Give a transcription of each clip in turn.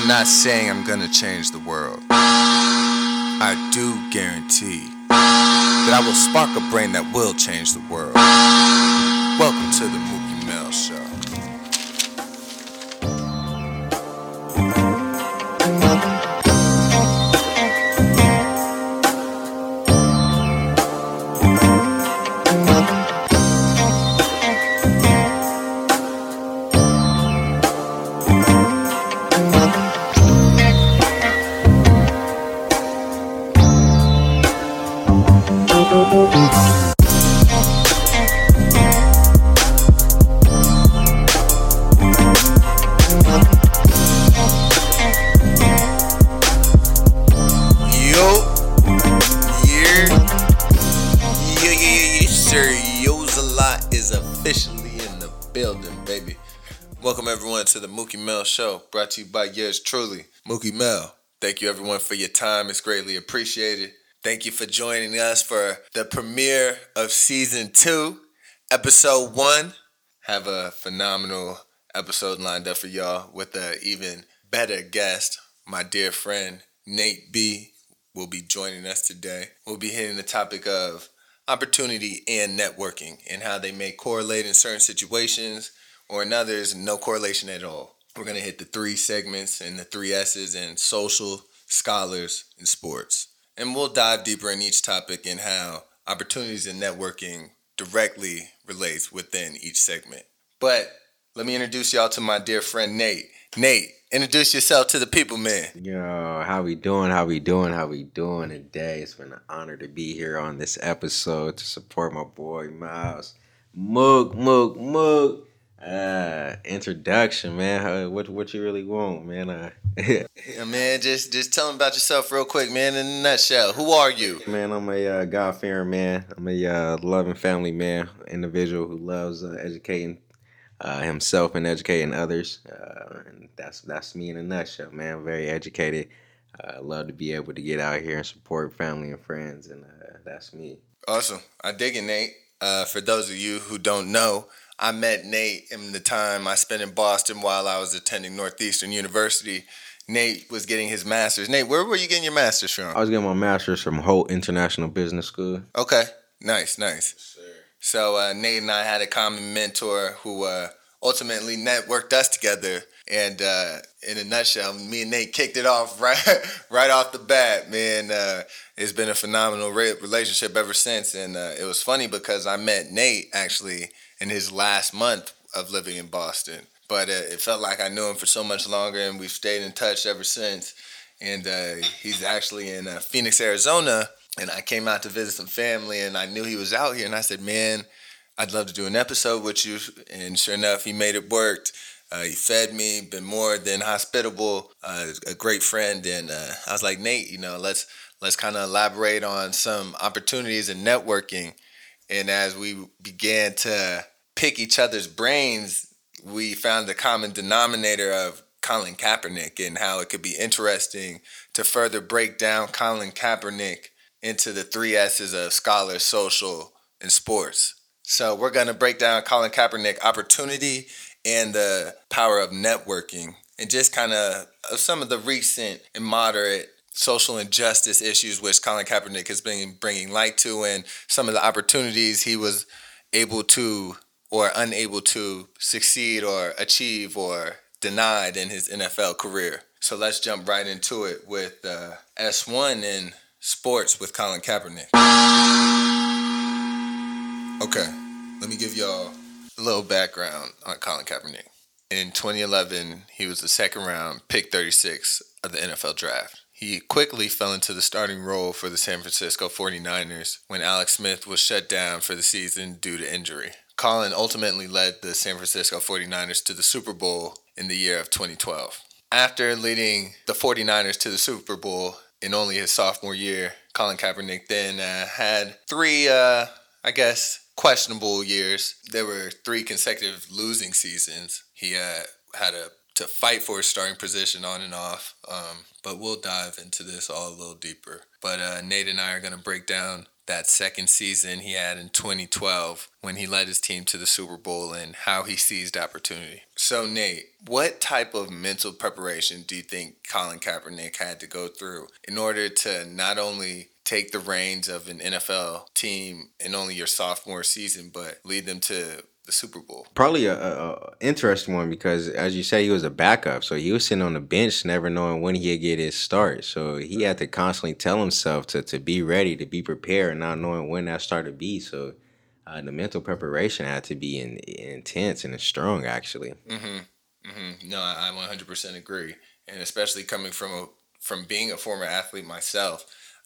not saying I'm gonna change the world. I do guarantee that I will spark a brain that will change the world. Welcome to the Mookie Mel Show. Welcome everyone to the Mookie Mel Show, brought to you by yours truly, Mookie Mel. Thank you everyone for your time, it's greatly appreciated. Thank you for joining us for the premiere of Season 2, Episode 1. Have a phenomenal episode lined up for y'all with an even better guest. My dear friend, Nate B, will be joining us today. We'll be hitting the topic of opportunity and networking and how they may correlate in certain situations, or in others, no correlation at all. We're going to hit the three segments and the three S's in social, scholars, and sports. And we'll dive deeper in each topic and how opportunities and networking directly relates within each segment. But let me introduce y'all to my dear friend Nate. Nate, introduce yourself to the people, man. Yo, how we doing today? It's been an honor to be here on this episode to support my boy Miles. Mook. Introduction, man. What you really want, man? Yeah, man, just tell them about yourself real quick, man, in a nutshell. Who are you? Man, I'm a God-fearing man. I'm a loving family man, individual who loves educating himself and educating others. And that's me in a nutshell, man. Very educated. Love to be able to get out here and support family and friends, and that's me. Awesome. I dig it, Nate. For those of you who don't know, I met Nate in the time I spent in Boston while I was attending Northeastern University. Nate was getting his master's. Nate, where were you getting your master's from? I was getting my master's from Holt International Business School. Okay. Nice. Yes, sir. So Nate and I had a common mentor who ultimately networked us together. And in a nutshell, me and Nate kicked it off right off the bat, man. It's been a phenomenal relationship ever since. And it was funny because I met Nate actually in his last month of living in Boston. But it felt like I knew him for so much longer, and we've stayed in touch ever since. And he's actually in Phoenix, Arizona, and I came out to visit some family, and I knew he was out here, and I said, man, I'd love to do an episode with you. And sure enough, he made it work. He fed me, been more than hospitable, a great friend. And I was like, Nate, let's kind of elaborate on some opportunities and networking. And as we began to pick each other's brains, we found the common denominator of Colin Kaepernick and how it could be interesting to further break down Colin Kaepernick into the three S's of scholar, social, and sports. So we're going to break down Colin Kaepernick, opportunity, and the power of networking, and just kind of some of the recent and moderate social injustice issues which Colin Kaepernick has been bringing light to, and some of the opportunities he was able to or unable to succeed or achieve or denied in his NFL career. So let's jump right into it with S1 in sports with Colin Kaepernick. Okay, let me give y'all a little background on Colin Kaepernick. In 2011, he was the second round, pick 36 of the NFL draft. He quickly fell into the starting role for the San Francisco 49ers when Alex Smith was shut down for the season due to injury. Colin ultimately led the San Francisco 49ers to the Super Bowl in the year of 2012. After leading the 49ers to the Super Bowl in only his sophomore year, Colin Kaepernick then had three, questionable years. There were 3 consecutive losing seasons. He had to fight for his starting position on and off, but we'll dive into this all a little deeper. But Nate and I are going to break down that second season he had in 2012 when he led his team to the Super Bowl and how he seized opportunity. So, Nate, what type of mental preparation do you think Colin Kaepernick had to go through in order to not only take the reins of an NFL team in only your sophomore season, but lead them to the Super Bowl? Probably a interesting one because, as you say, he was a backup, so he was sitting on the bench, never knowing when he'd get his start. So he had to constantly tell himself to be ready, to be prepared, not knowing when that start to be. So the mental preparation had to be intense and strong, actually. No, I 100% agree, and especially coming from being a former athlete myself,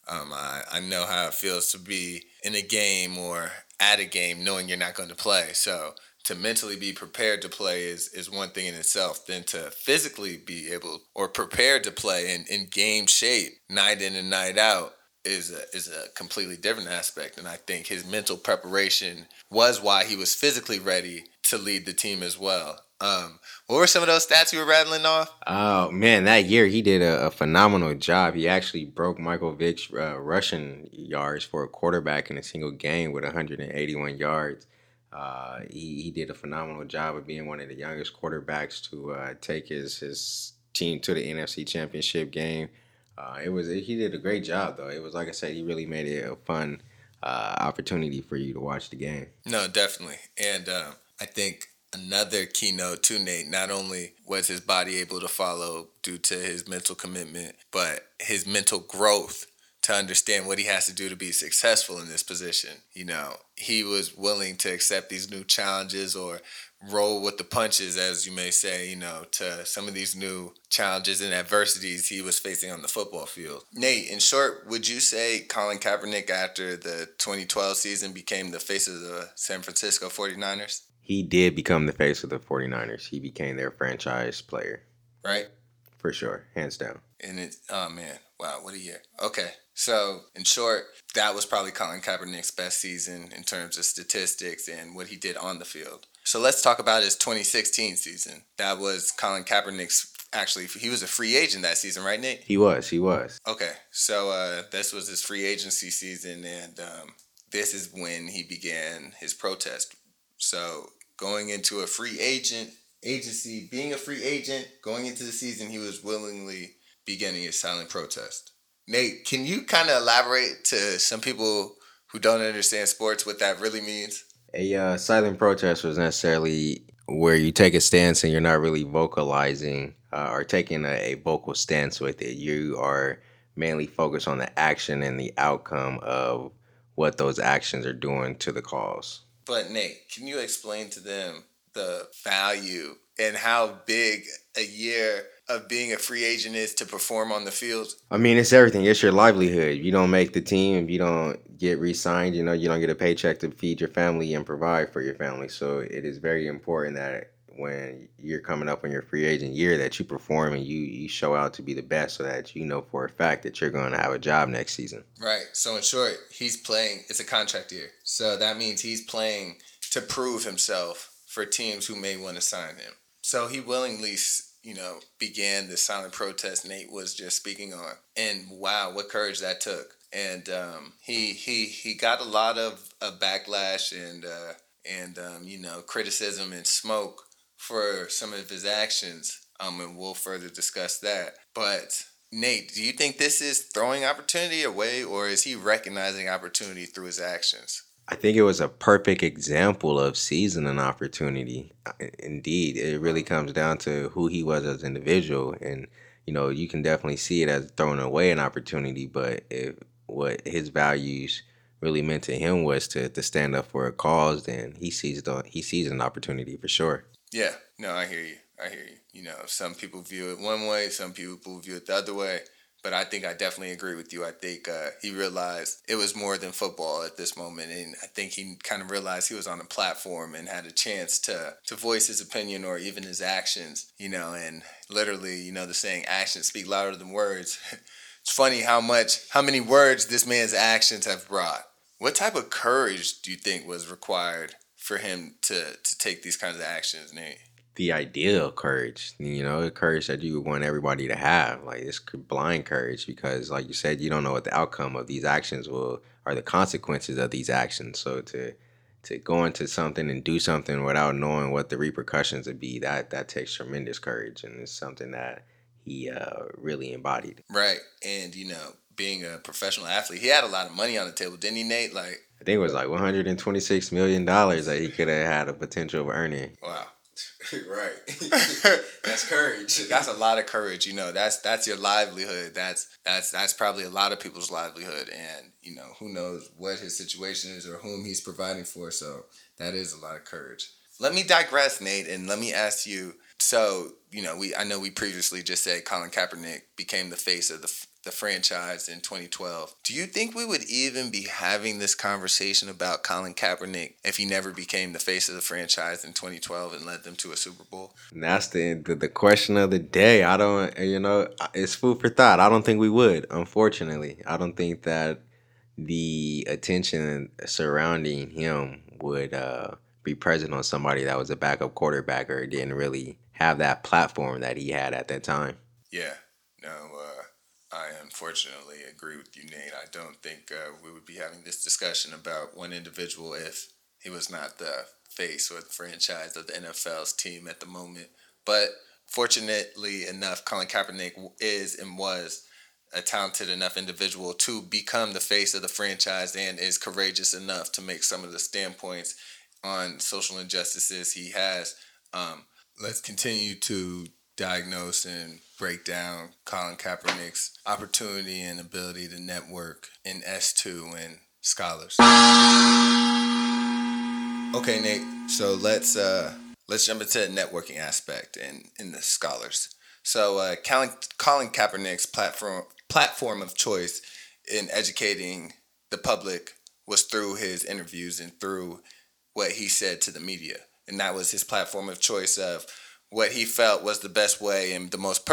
I know how it feels to be in a game or at a game knowing you're not going to play. So to mentally be prepared to play is one thing in itself. Then to physically be able or prepared to play in game shape night in and night out is a completely different aspect. And I think his mental preparation was why he was physically ready to lead the team as well. What were some of those stats you were rattling off? Oh man, that year he did a phenomenal job. He actually broke Michael Vick's rushing yards for a quarterback in a single game with 181 yards. He did a phenomenal job of being one of the youngest quarterbacks to take his team to the NFC Championship game. He did a great job though. It was like I said, he really made it a fun opportunity for you to watch the game. No, definitely. And I think another keynote to Nate, not only was his body able to follow due to his mental commitment, but his mental growth to understand what he has to do to be successful in this position. He was willing to accept these new challenges or roll with the punches, as you may say, to some of these new challenges and adversities he was facing on the football field. Nate, in short, would you say Colin Kaepernick after the 2012 season became the face of the San Francisco 49ers? He did become the face of the 49ers. He became their franchise player. Right? For sure, hands down. And oh man, wow, what a year. Okay, so in short, that was probably Colin Kaepernick's best season in terms of statistics and what he did on the field. So let's talk about his 2016 season. That was Colin Kaepernick's, actually, he was a free agent that season, right, Nate? He was. Okay, so this was his free agency season, and this is when he began his protest. So going into a free agency, being a free agent, going into the season, he was willingly beginning his silent protest. Nate, can you kind of elaborate to some people who don't understand sports what that really means? A silent protest was necessarily where you take a stance and you're not really vocalizing or taking a vocal stance with it. You are mainly focused on the action and the outcome of what those actions are doing to the cause. But Nate, can you explain to them the value and how big a year of being a free agent is to perform on the field? I mean, it's everything. It's your livelihood. If you don't make the team, if you don't get re-signed, you don't get a paycheck to feed your family and provide for your family. So it is very important that when you're coming up on your free agent year that you perform and you show out to be the best so that you know for a fact that you're going to have a job next season. Right. So in short, he's playing, it's a contract year. So that means he's playing to prove himself for teams who may want to sign him. So he willingly, began the silent protest Nate was just speaking on. And wow, what courage that took. And he got a lot of backlash and criticism and smoke for some of his actions. And we'll further discuss that. But Nate, do you think this is throwing opportunity away, or is he recognizing opportunity through his actions? I think it was a perfect example of seizing an opportunity. Indeed, it really comes down to who he was as an individual, and you can definitely see it as throwing away an opportunity. But if what his values really meant to him was to stand up for a cause, then he seized an opportunity for sure. Yeah, no, I hear you. Some people view it one way, some people view it the other way. But I think I definitely agree with you. I think he realized it was more than football at this moment. And I think he kind of realized he was on a platform and had a chance to voice his opinion or even his actions, and literally, the saying actions speak louder than words. It's funny how many words this man's actions have brought. What type of courage do you think was required for him to take these kinds of actions, Nate? the ideal courage, courage that you would want everybody to have. Like it's blind courage because, like you said, you don't know what the outcome of these actions will or the consequences of these actions. So to go into something and do something without knowing what the repercussions would be, that takes tremendous courage, and it's something that he really embodied. Right. And, being a professional athlete, he had a lot of money on the table, didn't he, Nate? Like, I think it was like $126 million that he could have had a potential of earning. wow. Right. That's courage. That's a lot of courage. That's your livelihood. That's probably a lot of people's livelihood. And, who knows what his situation is or whom he's providing for. So that is a lot of courage. Let me digress, Nate, and let me ask you. So, I know we previously just said Colin Kaepernick became the face of the franchise in 2012. Do you think we would even be having this conversation about Colin Kaepernick if he never became the face of the franchise in 2012 and led them to a Super Bowl? And that's the question of the day. I don't, it's food for thought. I don't think we would, unfortunately. I don't think that the attention surrounding him would be present on somebody that was a backup quarterback or didn't really have that platform that he had at that time. Yeah, no, I unfortunately agree with you, Nate. I don't think we would be having this discussion about one individual if he was not the face or the franchise of the NFL's team at the moment. But fortunately enough, Colin Kaepernick is and was a talented enough individual to become the face of the franchise and is courageous enough to make some of the standpoints on social injustices he has. Let's continue to diagnose and break down Colin Kaepernick's opportunity and ability to network in S2 and Scholars. Okay, Nate. So let's jump into the networking aspect in the Scholars. So Colin Kaepernick's platform of choice in educating the public was through his interviews and through what he said to the media, and that was his platform of choice of what he felt was the best way and the most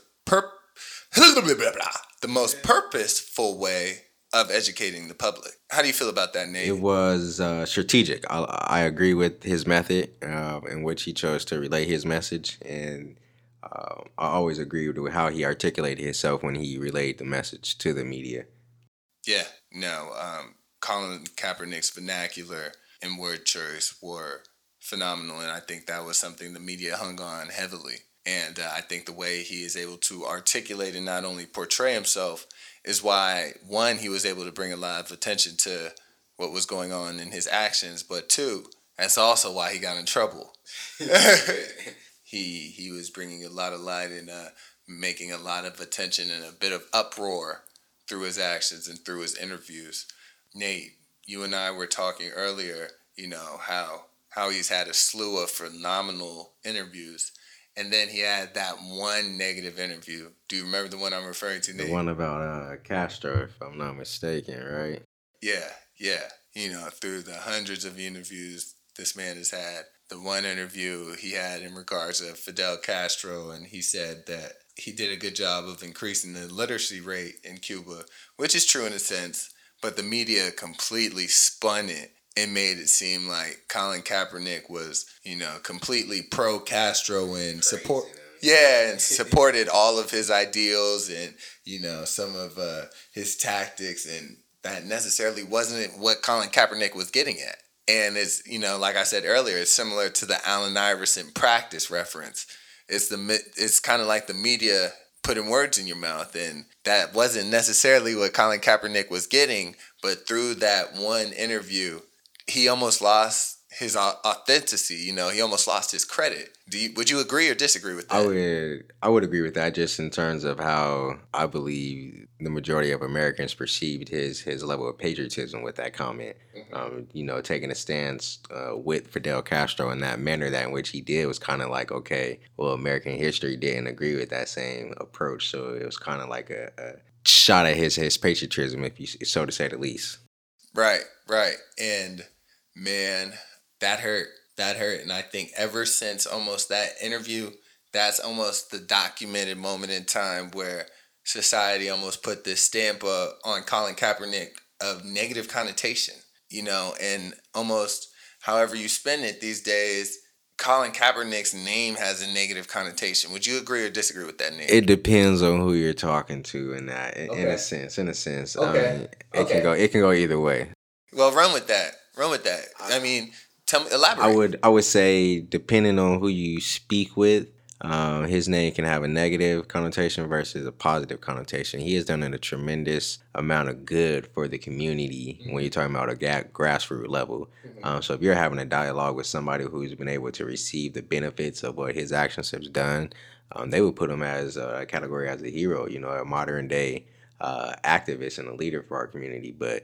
the most purposeful way of educating the public. How do you feel about that, Nate? It was strategic. I agree with his method in which he chose to relay his message, and I always agreed with how he articulated himself when he relayed the message to the media. Yeah, no. Colin Kaepernick's vernacular and word choice were phenomenal, and I think that was something the media hung on heavily. And I think the way he is able to articulate and not only portray himself is why, one, he was able to bring a lot of attention to what was going on in his actions, but two, that's also why he got in trouble. He was bringing a lot of light and making a lot of attention and a bit of uproar through his actions and through his interviews. Nate, you and I were talking earlier, how he's had a slew of phenomenal interviews. And then he had that one negative interview. Do you remember the one I'm referring to, Nate? The one about Castro, if I'm not mistaken, right? Yeah. Through the hundreds of interviews this man has had, the one interview he had in regards to Fidel Castro, and he said that he did a good job of increasing the literacy rate in Cuba, which is true in a sense, but the media completely spun it and made it seem like Colin Kaepernick was, completely pro-Castro and and supported all of his ideals and, some of his tactics, and that necessarily wasn't what Colin Kaepernick was getting at. And it's, like I said earlier, it's similar to the Allen Iverson practice reference. It's kind of like the media putting words in your mouth, and that wasn't necessarily what Colin Kaepernick was getting, but through that one interview, he almost lost his authenticity. He almost lost his credit. Would you agree or disagree with that? I would agree with that, just in terms of how I believe the majority of Americans perceived his level of patriotism with that comment. Taking a stance with Fidel Castro in that manner that in which he did was kind of like, okay, well, American history didn't agree with that same approach, so it was kind of like a shot at his patriotism, if you so to say the least. Right. And man, that hurt. And I think ever since almost that interview, that's almost the documented moment in time where society almost put this stamp on Colin Kaepernick of negative connotation, and almost however you spend it these days, Colin Kaepernick's name has a negative connotation. Would you agree or disagree with that name? It depends on who you're talking to in that, in a Okay. sense. In a sense, I Okay. mean, it can go either way. Well, run with that. Run with that. I mean, tell me, elaborate. I would say depending on who you speak with, his name can have a negative connotation versus a positive connotation. He has done a tremendous amount of good for the community when you're talking about a grassroots level. So if you're having a dialogue with somebody who's been able to receive the benefits of what his actions have done, they would put him as a category as a hero. You know, a modern day activist and a leader for our community. But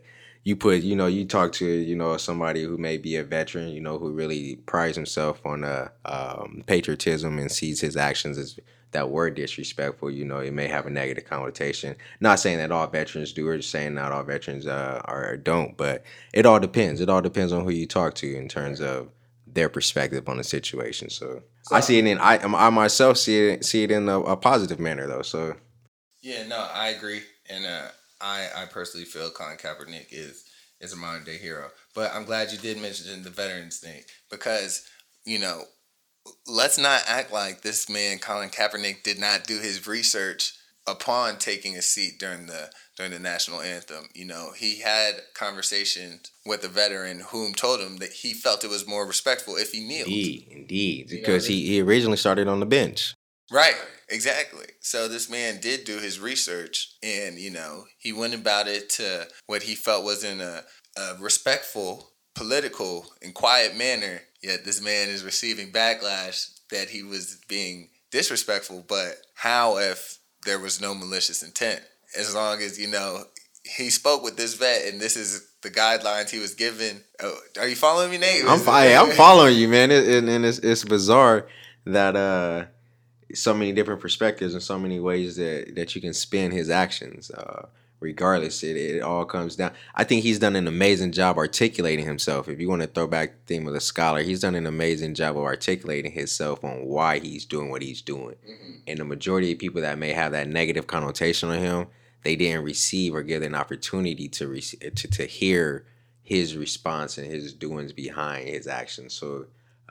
you talk to somebody who may be a veteran, who really prides himself on patriotism and sees his actions as that were disrespectful. It may have a negative connotation. Not saying that all veterans do, or just saying not all veterans are don't, but it all depends. It all depends on who you talk to in terms of their perspective on the situation. So I see it in I myself see it in a positive manner though. So Yeah, no, I agree, and I personally feel Colin Kaepernick is a modern day hero. But I'm glad you did mention the veterans thing because you know let's not act like this man Colin Kaepernick did not do his research upon taking a seat during the national anthem. He had conversations with a veteran whom told him that he felt it was more respectful if he kneeled. Indeed, because he originally started on the bench. Right, exactly. So this man did do his research, and he went about it to what he felt was in a respectful, political, and quiet manner. Yet this man is receiving backlash that he was being disrespectful. But how if there was no malicious intent? As long as he spoke with this vet, and this is the guidelines he was given. Oh, are you following me, Nate? I'm following you, man. And it's bizarre that so many different perspectives and so many ways that you can spin his actions. Regardless, it all comes down. I think he's done an amazing job articulating himself. If you want to throw back the theme of the scholar, he's done an amazing job of articulating himself on why he's doing what he's doing. And the majority of people that may have that negative connotation on him, they didn't receive or give an opportunity to hear his response and his doings behind his actions. So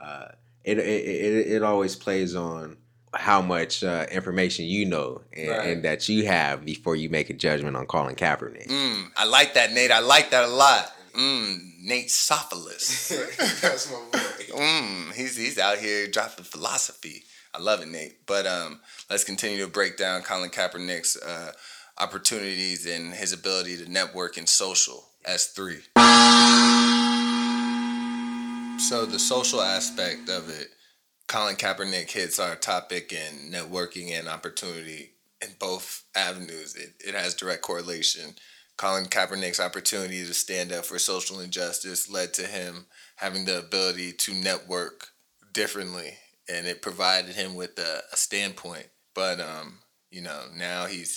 it always plays on how much information and that you have before you make a judgment on Colin Kaepernick. I like that, Nate. I like that a lot. Nate Sophilus. That's my boy. He's out here dropping philosophy. I love it, Nate. But let's continue to break down Colin Kaepernick's opportunities and his ability to network in social. S3. So the social aspect of it, Colin Kaepernick hits our topic in networking and opportunity in both avenues. It has direct correlation. Colin Kaepernick's opportunity to stand up for social injustice led to him having the ability to network differently, and it provided him with a standpoint. But now he's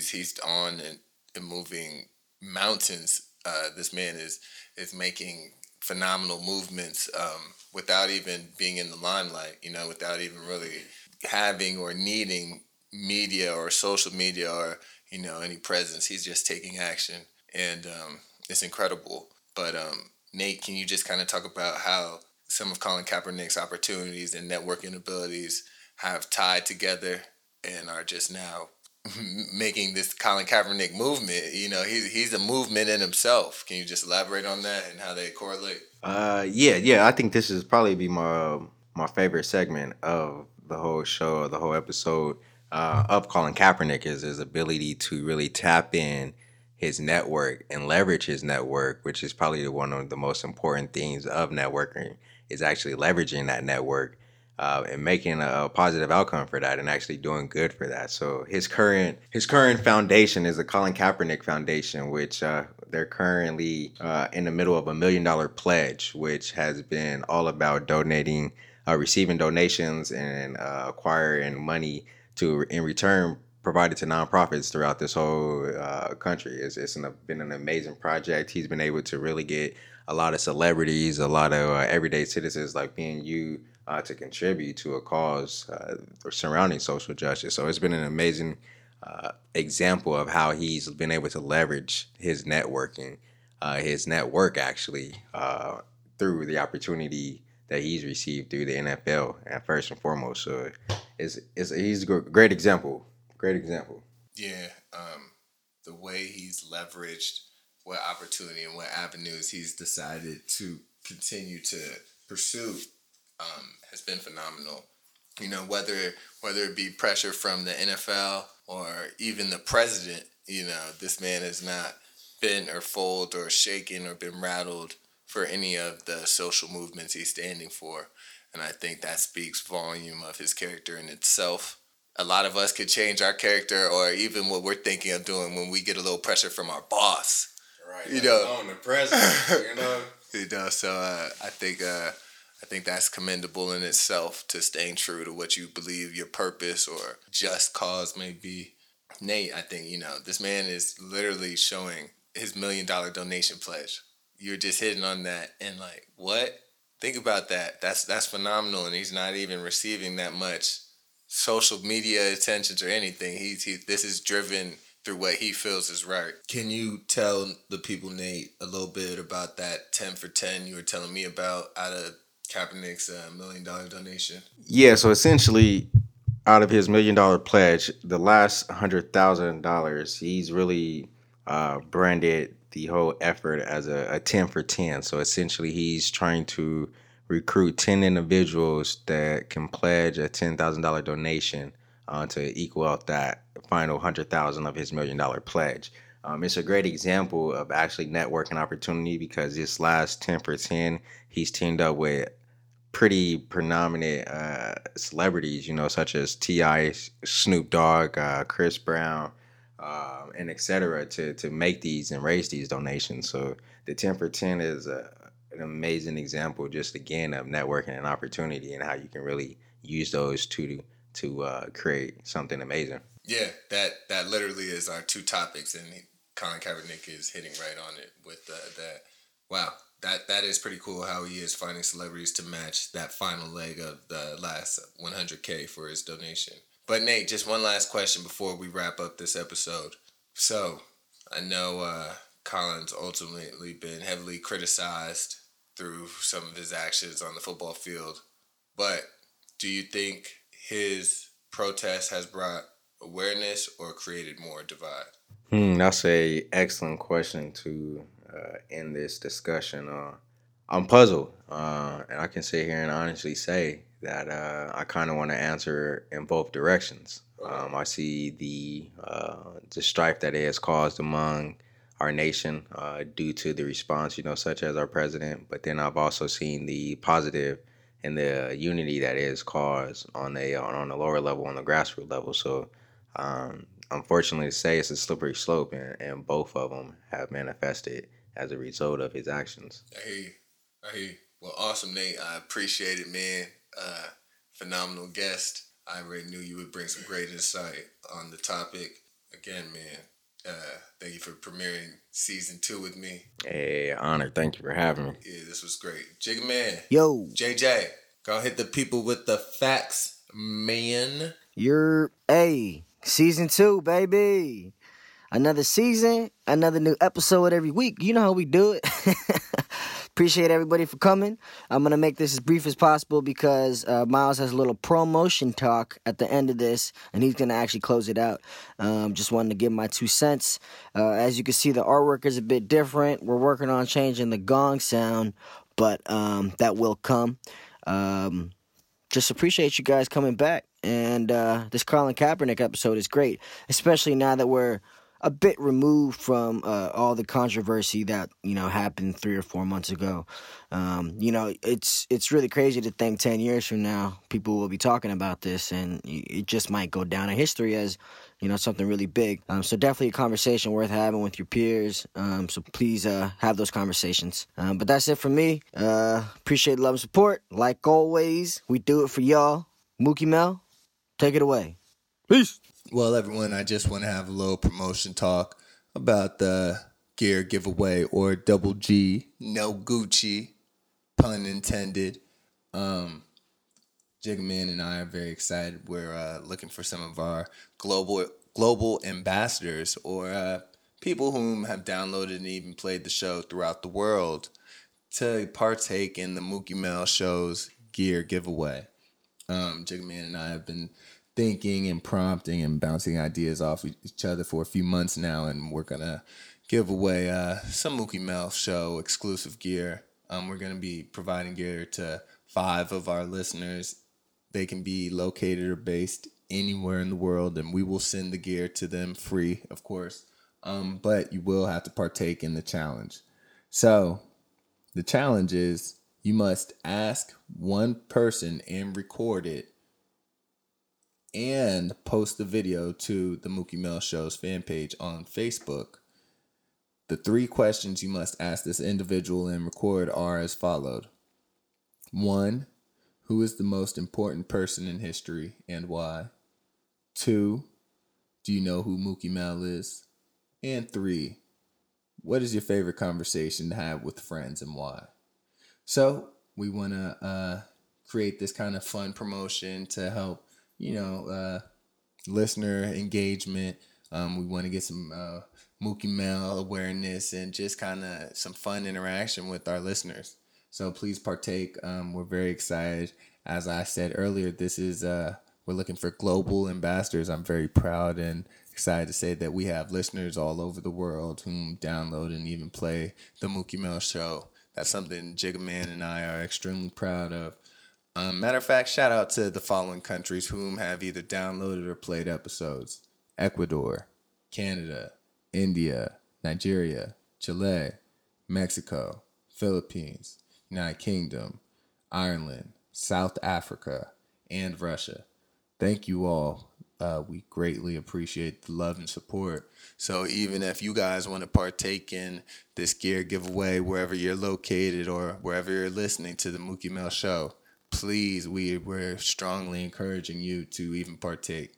on and moving mountains. This man is making phenomenal movements without even being in the limelight, without even really having or needing media or social media or, any presence. He's just taking action, and it's incredible. But Nate, can you just kind of talk about how some of Colin Kaepernick's opportunities and networking abilities have tied together and are just now making this Colin Kaepernick movement? He's a movement in himself. Can you just elaborate on that and how they correlate? Yeah. I think this is probably be my favorite segment of the whole show or the whole episode of Colin Kaepernick is his ability to really tap in his network and leverage his network, which is probably one of the most important things of networking, is actually leveraging that network and making a positive outcome for that and actually doing good for that. So his current foundation is the Colin Kaepernick Foundation, which they're currently in the middle of $1 million pledge, which has been all about receiving donations and acquiring money to in return provided to nonprofits throughout this whole country. It's been an amazing project. He's been able to really get a lot of celebrities, a lot of everyday citizens like me and you to contribute to a cause surrounding social justice. So it's been an amazing example of how he's been able to leverage his networking, his network actually, through the opportunity that he's received through the NFL at first and foremost. So he's a great example. Great example. Yeah, the way he's leveraged what opportunity and what avenues he's decided to continue to pursue has been phenomenal. You know, whether it be pressure from the NFL or even the president, you know, this man has not bent or folded or shaken or been rattled for any of the social movements he's standing for. And I think that speaks volume of his character in itself. A lot of us could change our character or even what we're thinking of doing when we get a little pressure from our boss. Right. You know, On the president, you know. You know, so I think that's commendable in itself to staying true to what you believe your purpose or just cause may be. Nate, I think, you know, this man is literally showing his $1 million donation pledge. You're just hitting on that and like, what? Think about that. That's phenomenal, and he's not even receiving that much social media attentions or anything. This is driven through what he feels is right. Can you tell the people, Nate, a little bit about that 10 for 10 you were telling me about out of Kaepernick's $1 million donation? Yeah, so essentially, out of his $1 million pledge, the last $100,000, he's really branded the whole effort as a 10 for 10. So essentially, he's trying to recruit 10 individuals that can pledge a $10,000 donation to equal out that final 100,000 of his $1 million pledge. It's a great example of actually networking opportunity because this last 10 for 10, he's teamed up with pretty predominant celebrities, you know, such as T.I., Snoop Dogg, Chris Brown, and etc. to make these and raise these donations. So the 10 for 10 is an amazing example, just again, of networking and opportunity and how you can really use those to create something amazing. Yeah, that literally is our two topics, and Colin Kaepernick is hitting right on it with that. Wow, that is pretty cool how he is finding celebrities to match that final leg of the last 100K for his donation. But Nate, just one last question before we wrap up this episode. So, I know Colin's ultimately been heavily criticized through some of his actions on the football field, but do you think his protest has brought awareness or created more divide? That's a excellent question to end this discussion. I'm puzzled, and I can sit here and honestly say that I kind of want to answer in both directions. I see the strife that it has caused among our nation due to the response, you know, such as our president. But then I've also seen the positive and the unity that it has caused on a lower level, on the grassroots level. So unfortunately to say, it's a slippery slope, and both of them have manifested as a result of his actions. I hear you. I hear you. Well, awesome, Nate. I appreciate it, man. Phenomenal guest. I already knew you would bring some great insight on the topic. Again, man, thank you for premiering season 2 with me. Hey, honor. Thank you for having me. Yeah, this was great. Jigga Man. Yo. JJ, go hit the people with the facts, man. You're season 2, baby. Another season, another new episode every week. You know how we do it. Appreciate everybody for coming. I'm going to make this as brief as possible because Miles has a little promotion talk at the end of this, and he's going to actually close it out. Just wanted to give my 2 cents. As you can see, the artwork is a bit different. We're working on changing the gong sound, but that will come. Just appreciate you guys coming back. And this Colin Kaepernick episode is great, especially now that we're a bit removed from all the controversy that, you know, happened 3 or 4 months ago. You know, it's really crazy to think 10 years from now people will be talking about this, and it just might go down in history as, you know, something really big. So definitely a conversation worth having with your peers. So please have those conversations. But that's it for me. Appreciate the love and support. Like always, we do it for y'all. Mookie Mel, take it away. Peace. Well, everyone, I just want to have a little promotion talk about the gear giveaway, or Double G, no Gucci, pun intended. Jigga Man and I are very excited. We're looking for some of our global ambassadors, or people whom have downloaded and even played the show throughout the world, to partake in the Mookie Mel Show's gear giveaway. Jigga Man and I have been thinking and prompting and bouncing ideas off each other for a few months now, and we're gonna give away some Mookie Mel Show exclusive gear. We're gonna be providing gear to 5 of our listeners. They can be located or based anywhere in the world, and we will send the gear to them free, of course. But you will have to partake in the challenge. So the challenge is you must ask one person and record it and post the video to the Mookie Mel Show's fan page on Facebook. The 3 questions you must ask this individual and record are as followed. 1, who is the most important person in history and why? 2, do you know who Mookie Mel is? And 3, what is your favorite conversation to have with friends and why? So we want to create this kind of fun promotion to help, listener engagement. We want to get some Mookie Mel awareness and just kind of some fun interaction with our listeners. So please partake. We're very excited. As I said earlier, this is we're looking for global ambassadors. I'm very proud and excited to say that we have listeners all over the world whom download and even play the Mookie Mel Show. That's something Jigga Man and I are extremely proud of. Matter of fact, shout out to the following countries whom have either downloaded or played episodes: Ecuador, Canada, India, Nigeria, Chile, Mexico, Philippines, United Kingdom, Ireland, South Africa, and Russia. Thank you all. We greatly appreciate the love and support. So even if you guys want to partake in this gear giveaway wherever you're located or wherever you're listening to the Mookie Mel Show, please, we're strongly encouraging you to even partake.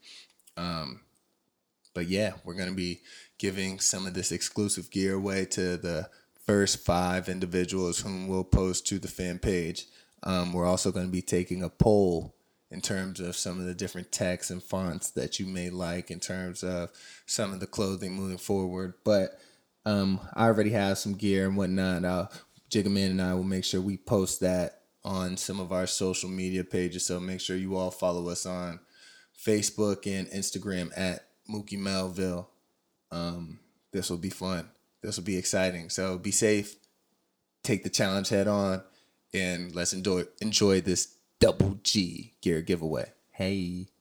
But yeah, we're going to be giving some of this exclusive gear away to the first 5 individuals whom we'll post to the fan page. We're also going to be taking a poll in terms of some of the different texts and fonts that you may like in terms of some of the clothing moving forward. But I already have some gear and whatnot. Jigga Man and I will make sure we post that on some of our social media pages. So make sure you all follow us on Facebook and Instagram at Mookie Melville. This will be fun. This will be exciting. So be safe. Take the challenge head on. And let's enjoy this Double G gear giveaway. Hey.